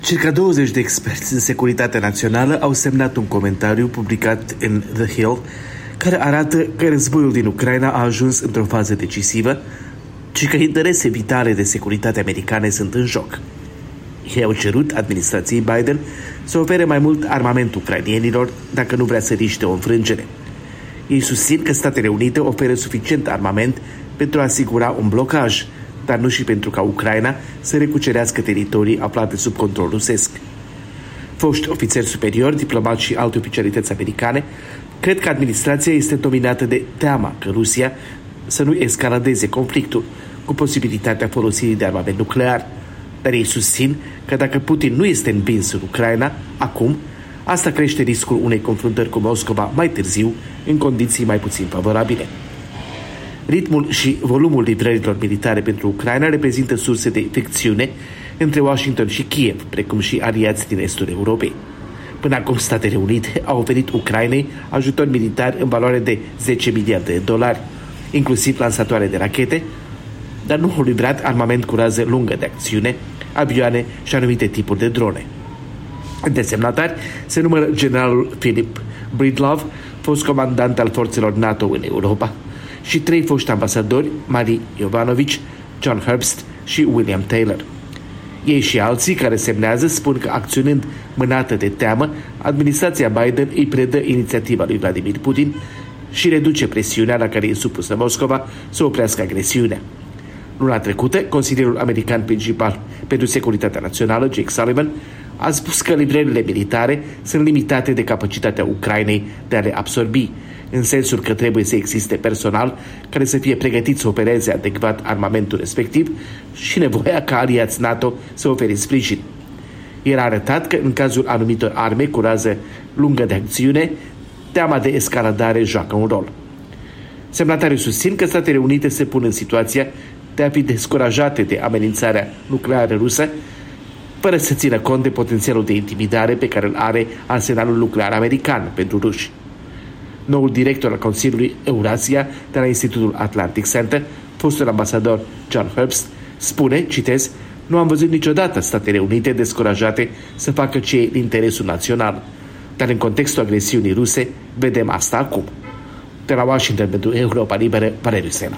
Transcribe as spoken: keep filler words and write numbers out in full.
Circa douăzeci de experți în securitate națională au semnat un comentariu publicat în The Hill care arată că războiul din Ucraina a ajuns într-o fază decisivă și că interese vitale de securitate americane sunt în joc. Ei au cerut administrației Biden să ofere mai mult armament ucrainienilor dacă nu vrea să riște o înfrângere. Ei susțin că Statele Unite oferă suficient armament pentru a asigura un blocaj, dar nu și pentru ca Ucraina să recucerească teritorii aflate sub control rusesc. Foști ofițeri superiori, diplomați și alte oficialități americane cred că administrația este dominată de teama că Rusia să nu escaladeze conflictul cu posibilitatea folosirii de armament nuclear, dar ei susțin că dacă Putin nu este învins în Ucraina, acum, asta crește riscul unei confruntări cu Moscova mai târziu, în condiții mai puțin favorabile. Ritmul și volumul livrărilor militare pentru Ucraina reprezintă surse de fricțiune între Washington și Kiev, precum și aliați din estul Europei. Până acum, Statele Unite au oferit Ucrainei ajutor militar în valoare de zece miliarde de dolari, inclusiv lansatoare de rachete, dar nu au livrat armament cu rază lungă de acțiune, avioane și anumite tipuri de drone. Între semnatari se numără generalul Philip Breedlove, fost comandant al forțelor NATO în Europa, și trei foști ambasadori, Marie Yovanovitch, John Herbst și William Taylor. Ei și alții care semnează spun că, acționând mânată de teamă, administrația Biden îi predă inițiativa lui Vladimir Putin și reduce presiunea la care e supusă Moscova să oprească agresiunea. Luna trecută, Consilierul American Principal pentru Securitatea Națională, Jake Sullivan, a spus că livrările militare sunt limitate de capacitatea Ucrainei de a le absorbi, în sensul că trebuie să existe personal care să fie pregătit să opereze adecvat armamentul respectiv și nevoia ca aliați NATO să ofere sprijin. El a arătat că în cazul anumitor arme cu rază lungă de acțiune, teama de escaladare joacă un rol. Semnatarii susțin că Statele Unite se pun în situația de a fi descurajate de amenințarea nucleară rusă, fără să țină cont de potențialul de intimidare pe care îl are arsenalul nuclear american pentru ruși. Noul director al Consiliului Eurasia de la Institutul Atlantic Center, fostul ambasador John Herbst, spune, citez, "Nu am văzut niciodată Statele Unite descurajate să facă ce e în interesul național, dar în contextul agresiunii ruse vedem asta acum." De la Washington pentru Europa Liberă, Valeriu Sena.